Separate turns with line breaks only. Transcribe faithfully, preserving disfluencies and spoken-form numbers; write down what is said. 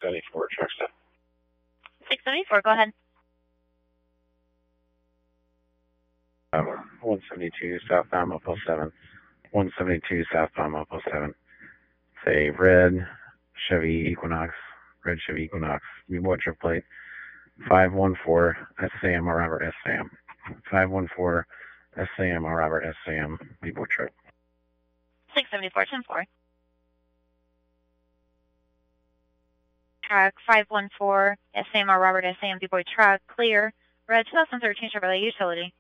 seventy-four, Truxton.
six seventy-four, go ahead.
Um, one seventy-two southbound Mopile seven. one seventy-two southbound Mopile seven. Say red Chevy Equinox. Red Chevy Equinox. Buboy trip plate. five one four S A M or Robert S A M. five one four S A M or Robert S A M. Buboy trip.
six seventy-four, ten four. Truck five one four S A M or Robert S A M. Buboy truck. Clear. Red two thousand thirteen Chevrolet Utility.